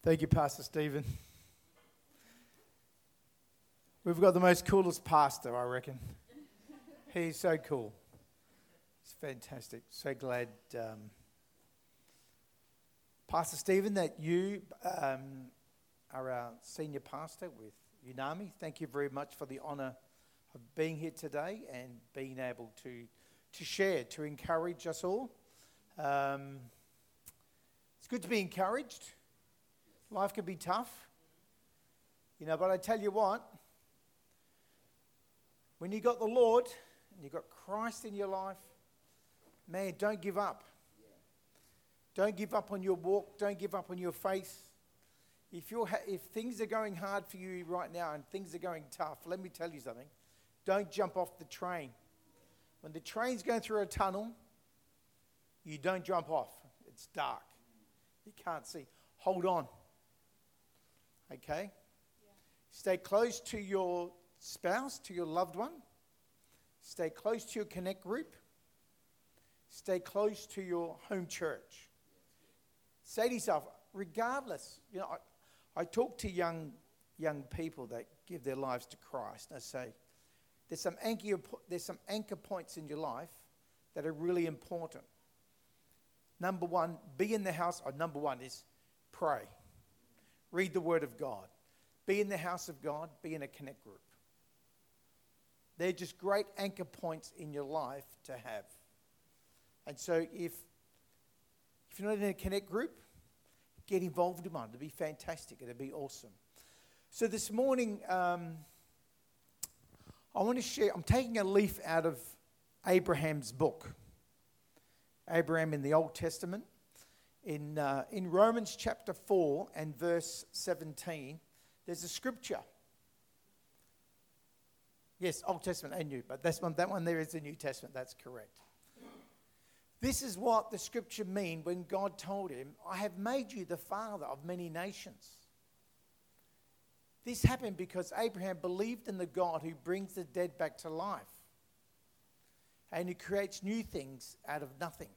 Thank you, Pastor Stephen. We've got the most coolest pastor, I reckon. He's so cool. It's fantastic. So glad, Pastor Stephen, that you are our senior pastor with UNAMI. Thank you very much for the honour of being here today and being able to share, to encourage us all. It's good to be encouraged. Life can be tough, but I tell you what, when you got the Lord and you got Christ in your life, man, don't give up. Don't give up on your walk. Don't give up on your faith. If things are going hard for you right now and things are going tough, let me tell you something. Don't jump off the train. When the train's going through a tunnel, you don't jump off. It's dark. You can't see. Hold on. Okay? Yeah. Stay close to your spouse, to your loved one. Stay close to your connect group. Stay close to your home church. Say to yourself, regardless, I talk to young people that give their lives to Christ. I say, there's some anchor points in your life that are really important. Number one, be in the house. Number one is pray. Read the Word of God. Be in the house of God. Be in a connect group. They're just great anchor points in your life to have. And so if you're not in a connect group, get involved in one. It'll be fantastic. It'll be awesome. So this morning, I want to share. I'm taking a leaf out of Abraham's book. Abraham in the Old Testament. In Romans chapter 4 and verse 17, there's a scripture. Yes, Old Testament and New, but that one there is the New Testament. That's correct. This is what the scripture means when God told him, I have made you the father of many nations. This happened because Abraham believed in the God who brings the dead back to life and who creates new things out of nothing.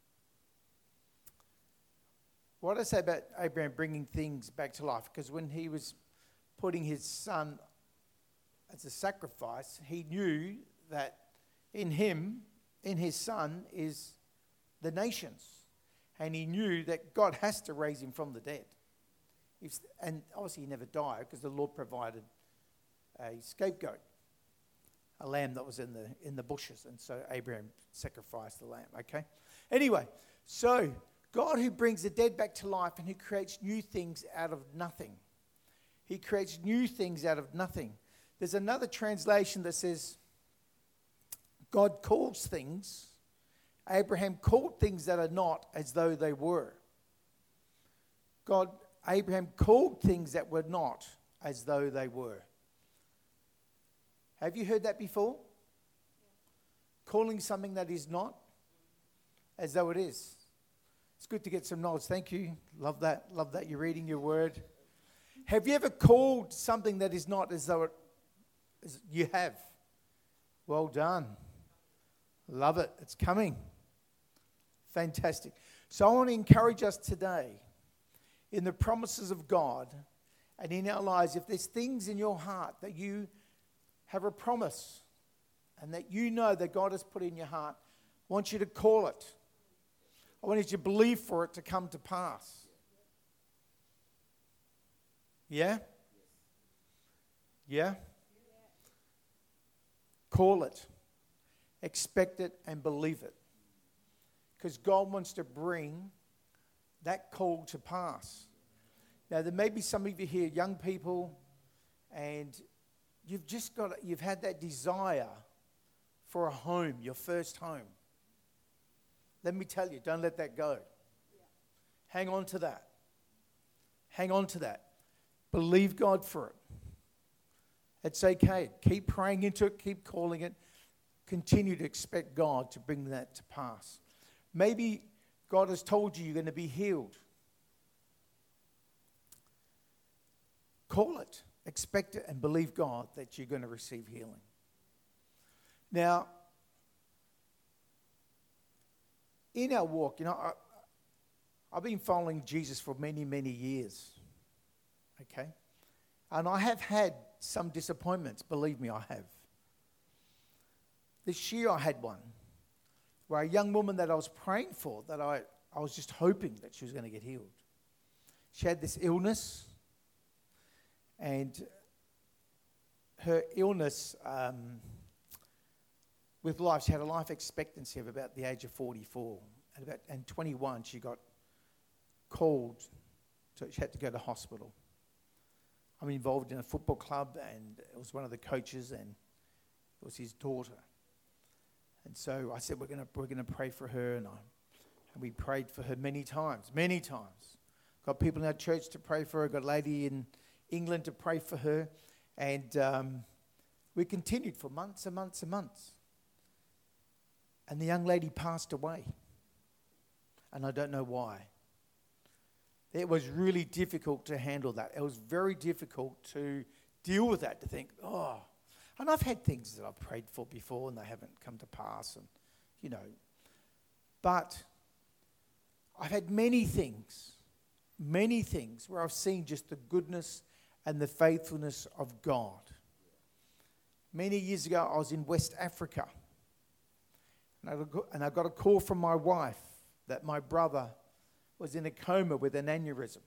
What I say about Abraham bringing things back to life, because when he was putting his son as a sacrifice, he knew that in his son, is the nations. And he knew that God has to raise him from the dead. And obviously he never died because the Lord provided a scapegoat, a lamb that was in the bushes. And so Abraham sacrificed the lamb, okay? Anyway, so God who brings the dead back to life and who creates new things out of nothing. He creates new things out of nothing. There's another translation that says, God calls things. Abraham called things that are not as though they were. Abraham called things that were not as though they were. Have you heard that before? Calling something that is not as though it is. It's good to get some knowledge. Thank you. Love that. Love that you're reading your word. Have you ever called something that is not as though you have? Well done. Love it. It's coming. Fantastic. So I want to encourage us today in the promises of God and in our lives. If there's things in your heart that you have a promise and that you know that God has put in your heart, I want you to call it. I want you to believe for it to come to pass. Yeah? Yeah? Call it. Expect it and believe it. Because God wants to bring that call to pass. Now, there may be some of you here, young people, and you've had that desire for a home, your first home. Let me tell you, don't let that go. Yeah. Hang on to that. Hang on to that. Believe God for it. It's okay. Keep praying into it. Keep calling it. Continue to expect God to bring that to pass. Maybe God has told you you're going to be healed. Call it. Expect it and believe God that you're going to receive healing. Now, in our walk, I've been following Jesus for many, many years. okay? And I have had some disappointments, believe me, I have. This year I had one where a young woman that I was praying for, that I was just hoping that she was going to get healed. She had this illness, and her illness with life, she had a life expectancy of about the age of 44. And 21, she got called, so she had to go to hospital. I'm involved in a football club, and it was one of the coaches, and it was his daughter. And so I said, we're going to pray for her, and we prayed for her many times. Got people in our church to pray for her, got a lady in England to pray for her, and we continued for months and months and months. And the young lady passed away, and I don't know why. It was really difficult to handle that. It was very difficult to deal with that, to think, oh. And I've had things that I've prayed for before and they haven't come to pass, and, you know. But I've had many things where I've seen just the goodness and the faithfulness of God. Many years ago, I was in West Africa, and I got a call from my wife that my brother was in a coma with an aneurysm.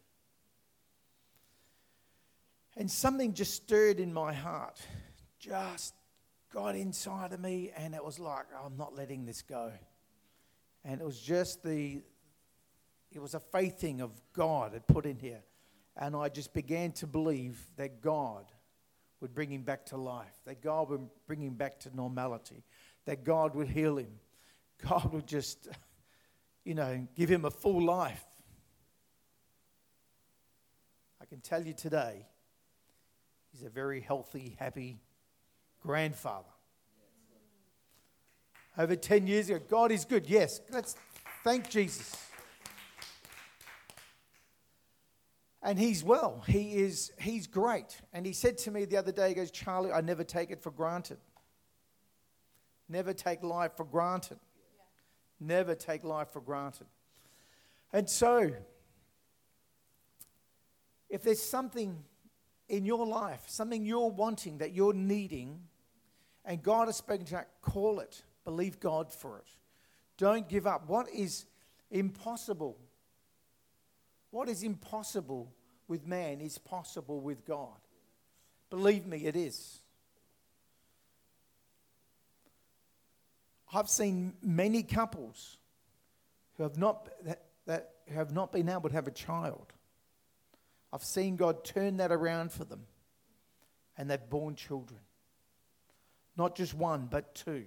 And something just stirred in my heart, just got inside of me, and it was like, I'm not letting this go. And it was just it was a faith thing of God had put in here. And I just began to believe that God would bring him back to life, that God would bring him back to normality, that God would heal him. God would just, give him a full life. I can tell you today, he's a very healthy, happy grandfather. Over 10 years ago, God is good. Yes, let's thank Jesus. And he's well. He's great. And he said to me the other day, he goes, Charlie, I never take it for granted. Never take life for granted. Never take life for granted. And so, if there's something in your life, something you're wanting, that you're needing, and God has spoken to you, call it. Believe God for it. Don't give up. What is impossible? What is impossible with man is possible with God. Believe me, it is. I've seen many couples who have not been able to have a child. I've seen God turn that around for them, and they've born children. Not just one, but two.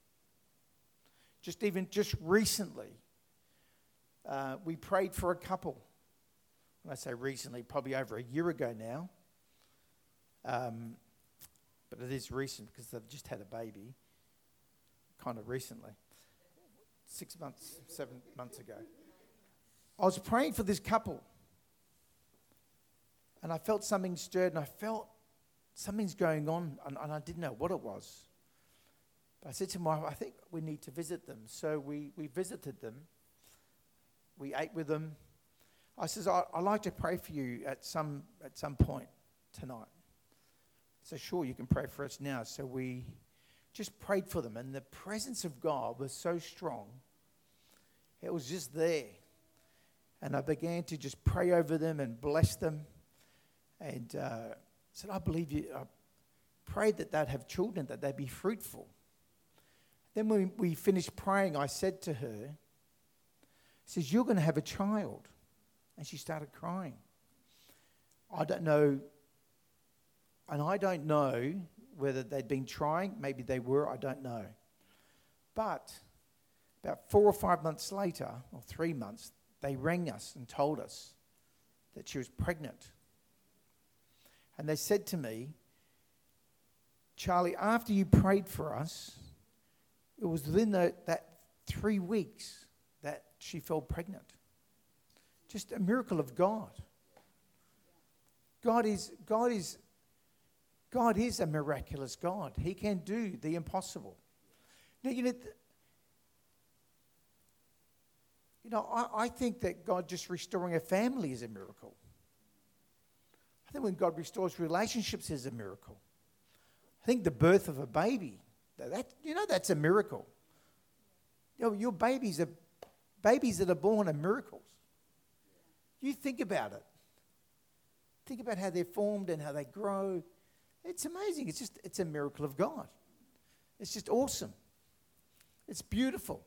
Just recently, we prayed for a couple. When I say recently, probably over a year ago now. But it is recent because they've just had a baby. Kind of recently. 6 months, 7 months ago. I was praying for this couple. And I felt something stirred, and I felt something's going on, and I didn't know what it was. But I said to my wife, I think we need to visit them. So we visited them. We ate with them. I says, I'd like to pray for you at some point tonight. So sure, you can pray for us now. So we just prayed for them, and the presence of God was so strong. It was just there. And I began to just pray over them and bless them. And said, I believe you. I prayed that they'd have children, that they'd be fruitful. Then when we finished praying, I said to her, says, you're going to have a child. And she started crying. I don't know whether they'd been trying. Maybe they were, I don't know. But about 4 or 5 months later, or 3 months, they rang us and told us that she was pregnant. And they said to me, Charlie, after you prayed for us, it was within that 3 weeks that she fell pregnant. Just a miracle of God. God is a miraculous God. He can do the impossible. I think that God just restoring a family is a miracle. I think when God restores relationships is a miracle. I think the birth of a baby, that's a miracle. Your babies that are born are miracles. You think about it. Think about how they're formed and how they grow. It's amazing. It's a miracle of God. It's just awesome. It's beautiful.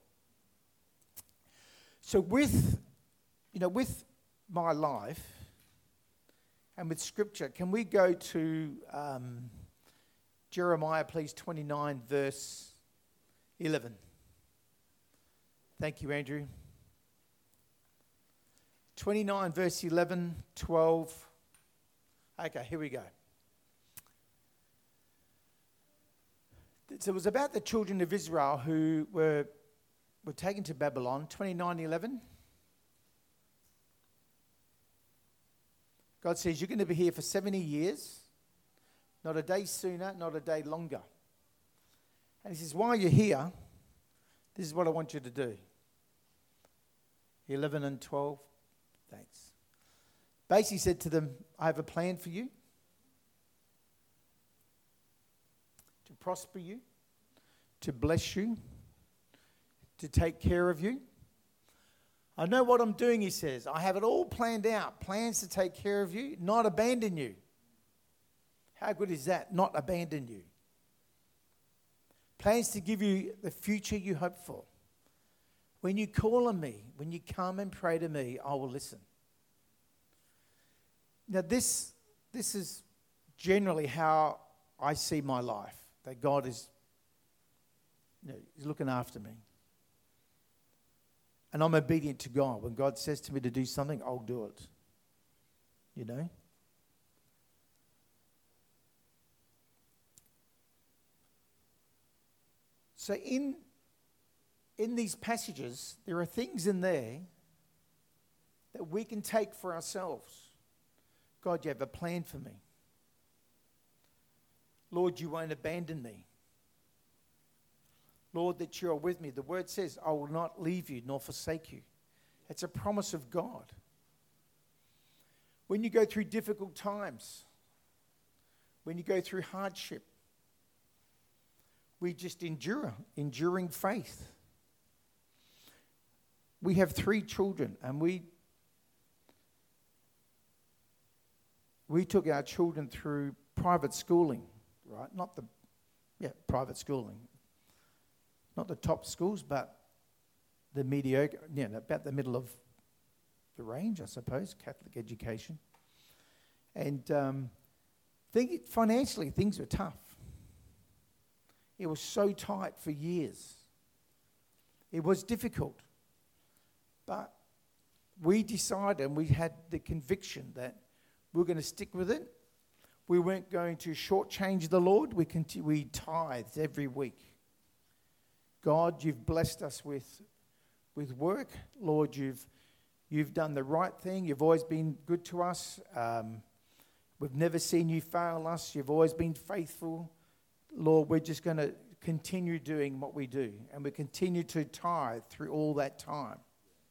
So with my life and with Scripture, can we go to Jeremiah, please, 29, verse 11. Thank you, Andrew. 29, verse 11, 12. Okay, here we go. So it was about the children of Israel who were taken to Babylon, 29:11. God says, you're going to be here for 70 years, not a day sooner, not a day longer. And he says, while you're here, this is what I want you to do. 11 and 12. Thanks. Basically said to them, I have a plan for you to prosper you, to bless you, to take care of you. I know what I'm doing, he says. I have it all planned out. Plans to take care of you, not abandon you. How good is that? Not abandon you. Plans to give you the future you hope for. When you call on me, when you come and pray to me, I will listen. Now this is generally how I see my life. That God is looking after me. And I'm obedient to God. When God says to me to do something, I'll do it. You know? So in these passages, there are things in there that we can take for ourselves. God, you have a plan for me. Lord, you won't abandon me. Lord, that you are with me. The word says, I will not leave you nor forsake you. It's a promise of God. When you go through difficult times, when you go through hardship, we just enduring faith. We have 3 children, and we took our children through private schooling, right? Private schooling. Not the top schools, but the mediocre, about the middle of the range, I suppose, Catholic education. And financially, things were tough. It was so tight for years. It was difficult. But we decided, and we had the conviction that we were going to stick with it. We weren't going to shortchange the Lord. We tithed every week. God, you've blessed us with work. Lord, you've done the right thing. You've always been good to us. We've never seen you fail us. You've always been faithful. Lord, we're just going to continue doing what we do. And we continue to tithe through all that time.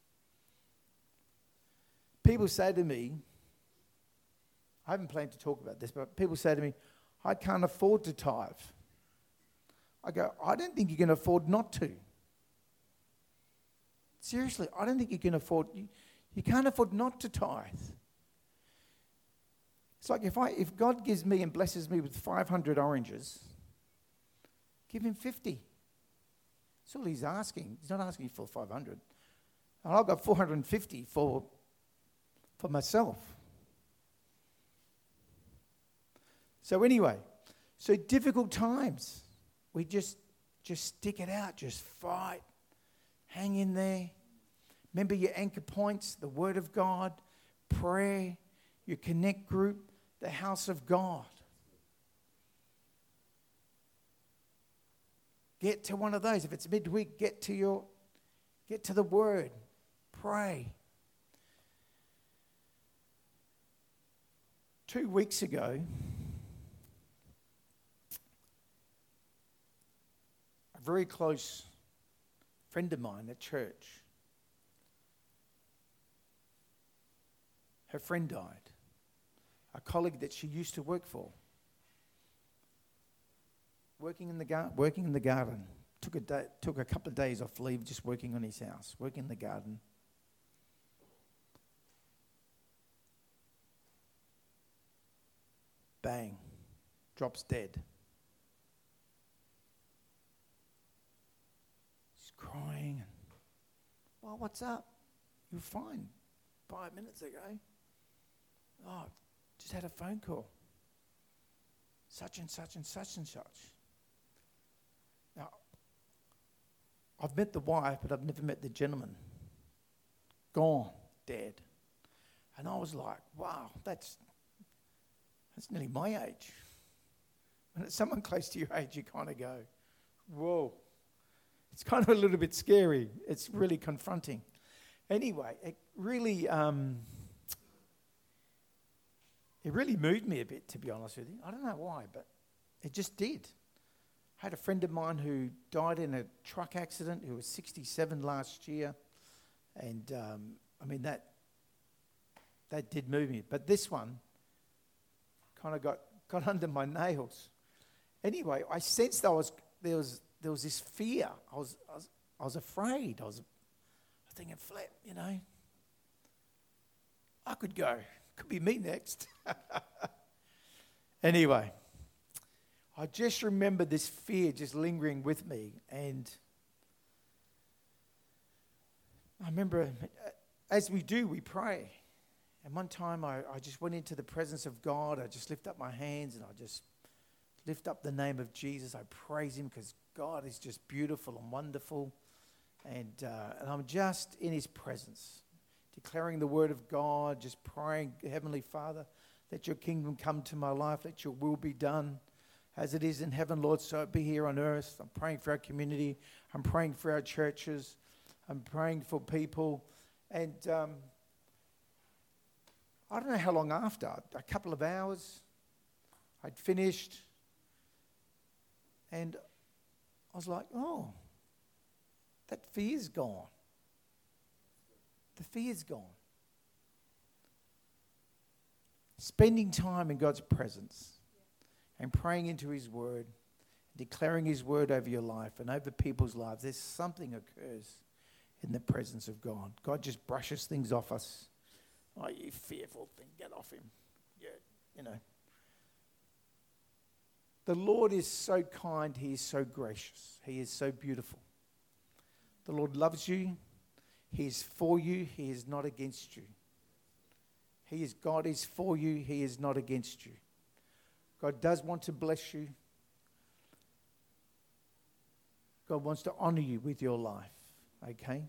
People say to me, I haven't planned to talk about this, but people say to me, I can't afford to tithe. I go, I don't think you can afford not to. Seriously, I don't think you can afford, you can't afford not to tithe. It's like if God gives me and blesses me with 500 oranges, give him 50. That's all he's asking. He's not asking for 500. And I've got 450 for myself. So anyway, difficult times. We just stick it out, just fight, hang in there. Remember your anchor points, the Word of God, prayer, your connect group, the house of God. Get to one of those. If it's midweek, get to the Word, pray. 2 weeks ago, a very close friend of mine at church, her friend died. a colleague that she used to work for. Working in the garden. Took a couple of days off leave just working on his house, working in the garden. Bang. Drops dead. She's crying. Well, what's up? You're fine. 5 minutes ago. Oh, just had a phone call. Such and such and such and such. Now, I've met the wife, but I've never met the gentleman. Gone, dead. And I was like, wow, that's nearly my age. When it's someone close to your age, you kind of go, whoa. It's kind of a little bit scary. It's really confronting. Anyway, it really moved me a bit, to be honest with you. I don't know why, but it just did. I had a friend of mine who died in a truck accident, who was 67 last year. And, that did move me. But this one kind of got under my nails. Anyway, I sensed there was this fear. I was afraid. I was thinking, flip, I could go. Could be me next. Anyway, I just remember this fear just lingering with me. And I remember, as we do, we pray. And one time I just went into the presence of God. I just lift up my hands and I just lift up the name of Jesus. I praise him because God is just beautiful and wonderful. And I'm just in his presence, declaring the word of God, just praying, Heavenly Father, let your kingdom come to my life. Let your will be done as it is in heaven, Lord, so it be here on earth. I'm praying for our community. I'm praying for our churches. I'm praying for people. And I don't know how long after, a couple of hours, I'd finished. And I was like, oh, that fear's gone. The fear's gone. Spending time in God's presence and praying into his word, declaring his word over your life and over people's lives, there's something occurs in the presence of God. God just brushes things off us. Oh, you fearful thing, get off him. Yeah, The Lord is so kind. He is so gracious. He is so beautiful. The Lord loves you. He is for you. He is not against you. God is for you. He is not against you. God does want to bless you. God wants to honor you with your life. Okay?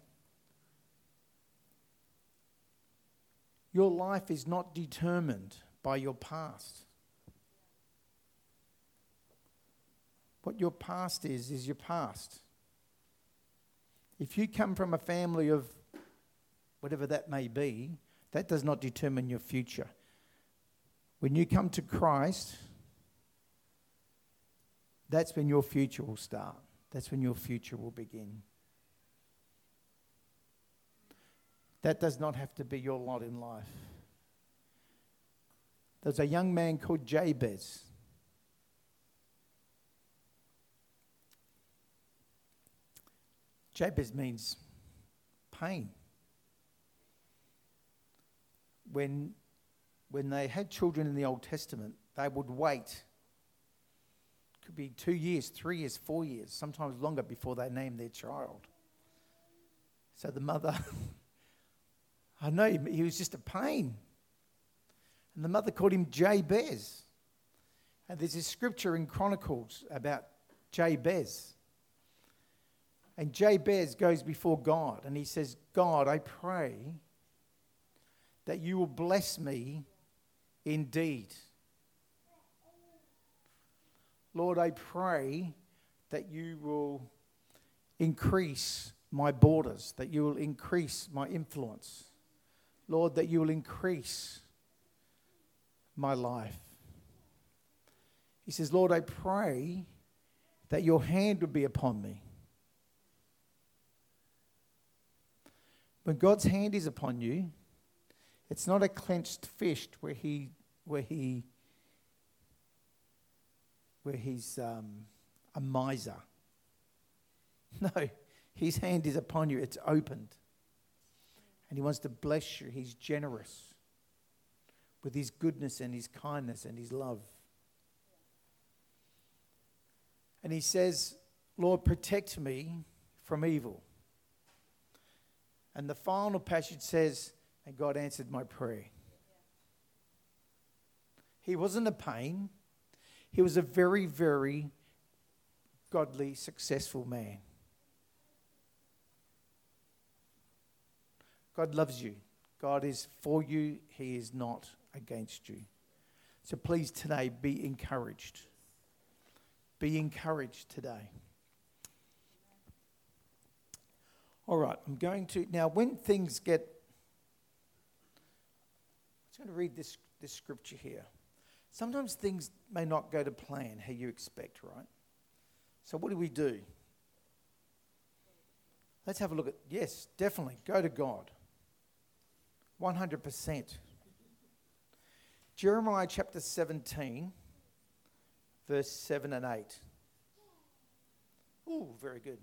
Your life is not determined by your past. What your past is your past. If you come from a family of whatever that may be, that does not determine your future. When you come to Christ, that's when your future will start. That's when your future will begin. That does not have to be your lot in life. There's a young man called Jabez. Jabez means pain. When they had children in the Old Testament, they would wait. Could be 2 years, 3 years, 4 years, sometimes longer before they named their child. So the mother, I know he was just a pain. And the mother called him Jabez. And there's this scripture in Chronicles about Jabez. And Jabez goes before God and he says, God, I pray that you will bless me indeed. Lord, I pray that you will increase my borders, that you will increase my influence. Lord, that you will increase my life. He says, Lord, I pray that your hand would be upon me. When God's hand is upon you, it's not a clenched fist where he where he's a miser. No, his hand is upon you. It's opened. And he wants to bless you. He's generous with his goodness and his kindness and his love. And he says, Lord, protect me from evil. And the final passage says, and God answered my prayer. He wasn't a pain. He was a very, very godly, successful man. God loves you. God is for you. He is not against you. So please today be encouraged. Be encouraged today. All right, I'm going to, now when things get, I'm just going to read this scripture here. Sometimes things may not go to plan how you expect, right? So what do? Let's have a look at, yes, definitely, go to God. 100%. Jeremiah chapter 17, verse 7 and 8. Ooh, very good.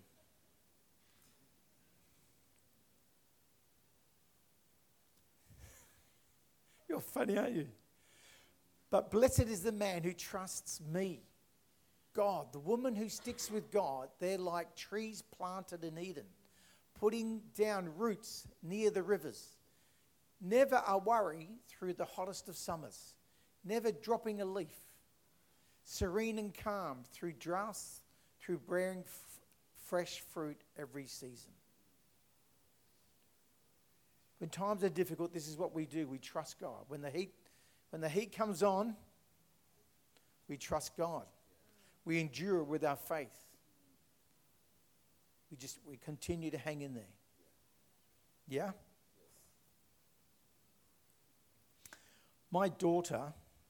You're funny, aren't you? But blessed is the man who trusts me. God, the woman who sticks with God, they're like trees planted in Eden, putting down roots near the rivers. Never a worry through the hottest of summers, never dropping a leaf. Serene and calm through droughts, through bearing fresh fruit every season. When times are difficult, this is what we do. We trust God. When the heat comes on, we trust God. We endure with our faith. We continue to hang in there. Yeah? My daughter,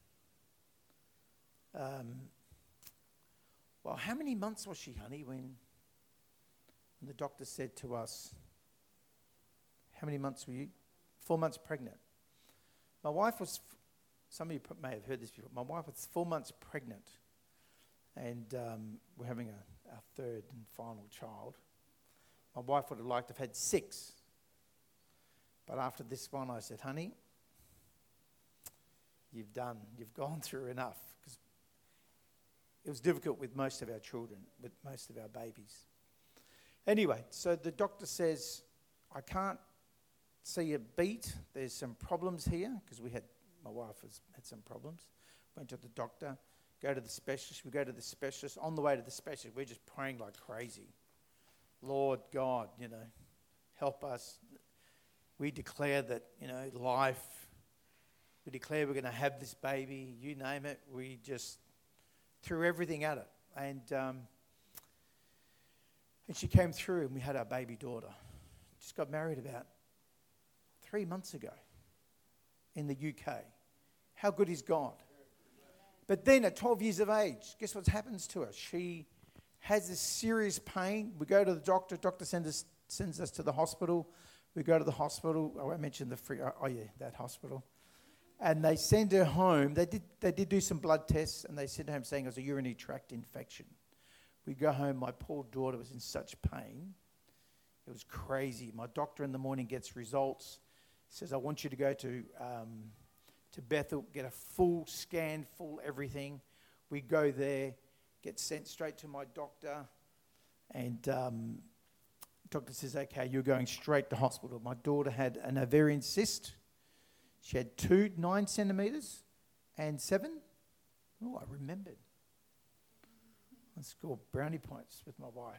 well, how many months was she, honey, when the doctor said to us, how many months were you? 4 months pregnant. My wife was, some of you may have heard this before, my wife was 4 months pregnant, and we're having our third and final child. My wife would have liked to have had 6. But after this one, I said, honey, you've gone through enough. Because it was difficult with most of our children, with most of our babies. Anyway, so the doctor says, I can't see a beat. There's some problems here, because my wife had some problems. Went to the doctor, go to the specialist. We go to the specialist. On the way to the specialist, we're just praying like crazy. Lord God, help us. We declare that, life. We declare we're going to have this baby. You name it. We just threw everything at it. And she came through, and we had our baby daughter. Just got married about 3 months ago in the UK. How good is God? But then at 12 years of age, guess what happens to her? She has this serious pain. We go to the doctor. Doctor sends us to the hospital. We go to the hospital. Oh, I mentioned that hospital. And they send her home. They did do some blood tests, and they sent her home saying it was a urinary tract infection. We go home. My poor daughter was in such pain. It was crazy. My doctor in the morning gets results. Says, I want you to go to Bethel, get a full scan, full everything. We go there, get sent straight to my doctor, and doctor says, okay, you're going straight to hospital. My daughter had an ovarian cyst. She had 2 9 centimetres and 7. Oh, I remembered. I scored brownie points with my wife.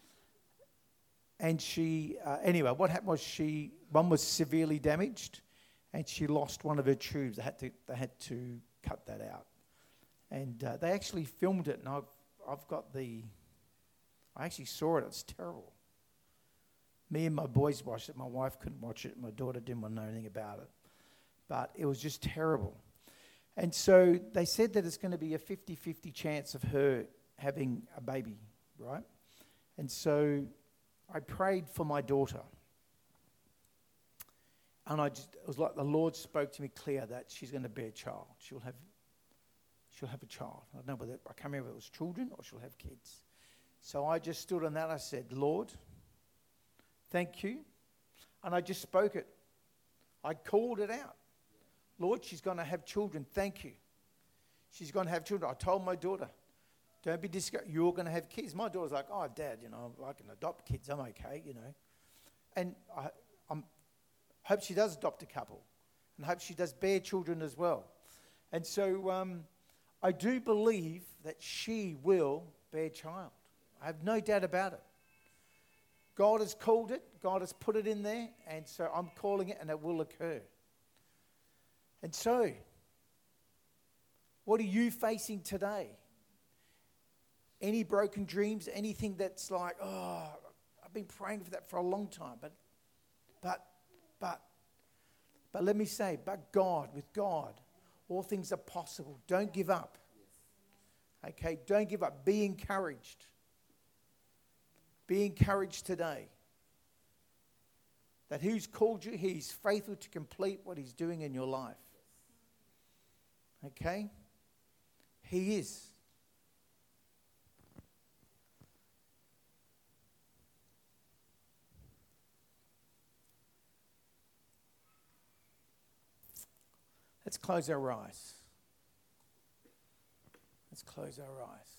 And she, anyway, what happened was one was severely damaged, and she lost one of her tubes. They had to cut that out. And they actually filmed it, and I actually saw it. It's terrible. Me and my boys watched it. My wife couldn't watch it. My daughter didn't want to know anything about it. But it was just terrible. And so they said that it's going to be a 50-50 chance of her having a baby, right? And so I prayed for my daughter. And it was like the Lord spoke to me clear that she's going to bear a child. She'll have a child. I don't know whether, I can't remember if it was children or she'll have kids. So I just stood on that. I said, Lord, thank you. And I just spoke it. I called it out. Lord, she's going to have children. Thank you. She's going to have children. I told my daughter, don't be discouraged. You're going to have kids. My daughter's like, oh, Dad, I can adopt kids. I'm okay, And I hope she does adopt a couple. And hope she does bear children as well. And so I do believe that she will bear a child. I have no doubt about it. God has called it. God has put it in there. And so I'm calling it, and it will occur. And so, what are you facing today? Any broken dreams? Anything that's like, oh, I've been praying for that for a long time. But let me say, but God, with God, all things are possible. Don't give up. Okay, don't give up. Be encouraged. Be encouraged today. That who's called you, he's faithful to complete what he's doing in your life. Okay? He is. Let's close our eyes. Let's close our eyes.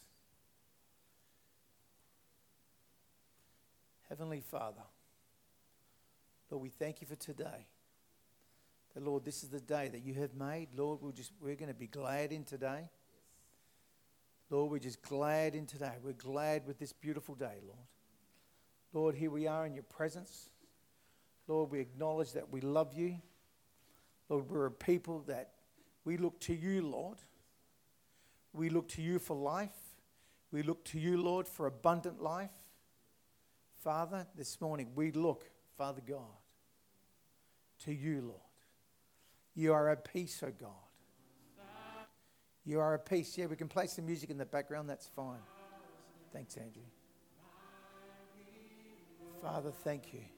Heavenly Father, Lord, we thank you for today. That, Lord, this is the day that you have made. Lord, we're going to be glad in today. Lord, we're just glad in today. We're glad with this beautiful day, Lord. Lord, here we are in your presence. Lord, we acknowledge that we love you. Lord, we're a people that we look to you, Lord. We look to you for life. We look to you, Lord, for abundant life. Father, this morning we look, Father God, to you, Lord. You are at peace, oh God. You are at peace. Yeah, we can play some music in the background. That's fine. Thanks, Andrew. Father, thank you.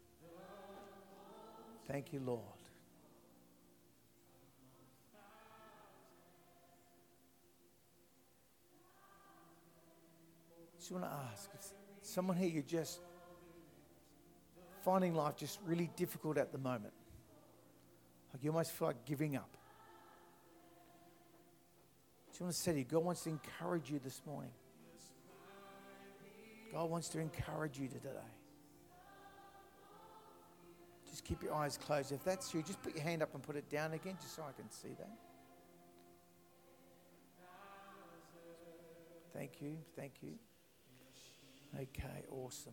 Thank you, Lord. I just want to ask, if someone here, you're just finding life just really difficult at the moment. Like you almost feel like giving up. I just want to say to you, God wants to encourage you this morning. God wants to encourage you today. Just keep your eyes closed. If that's you, just put your hand up and put it down again, just so I can see that. Thank you. Thank you. Okay, awesome.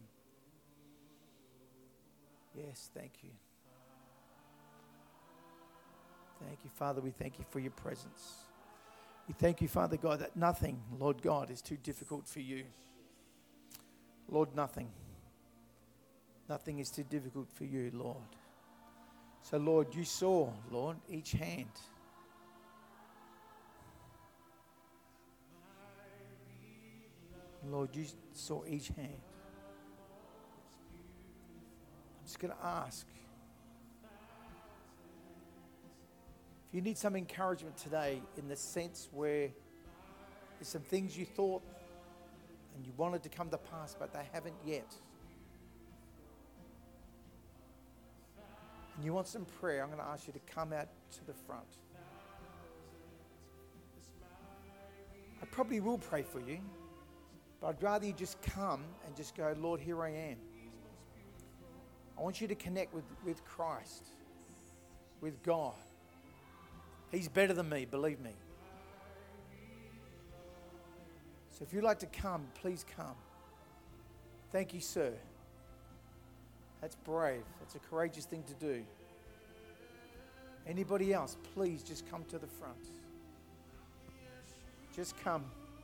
Yes, thank you. Thank you, Father. We thank you for your presence. We thank you, Father God, that nothing, Lord God, is too difficult for you. Lord, nothing. Nothing is too difficult for you, Lord. So, Lord, you saw, Lord, each hand. Lord, you saw each hand. I'm just going to ask. If you need some encouragement today in the sense where there's some things you thought and you wanted to come to pass, but they haven't yet. And you want some prayer, I'm going to ask you to come out to the front. I probably will pray for you, but I'd rather you just come and just go, Lord, here I am. I want you to connect with Christ, with God. He's better than me, believe me. So if you'd like to come, please come. Thank you, sir. That's brave. That's a courageous thing to do. Anybody else, please just come to the front. Just come.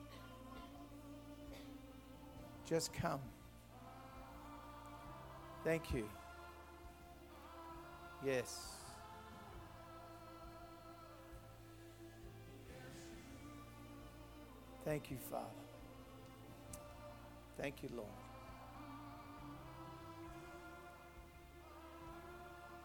Just come. Thank you. Yes. Thank you, Father. Thank you, Lord.